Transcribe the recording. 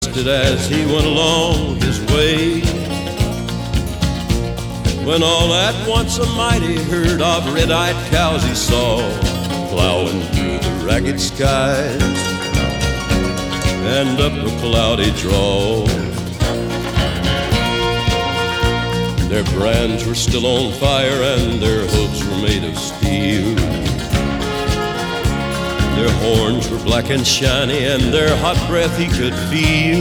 as he went along his way, when all at once a mighty herd of red-eyed cows he saw plowing through the ragged skies and up a cloudy draw. Their brands were still on fire and their hooves were made of steel. Their horns were black and shiny and their hot breath he could feel.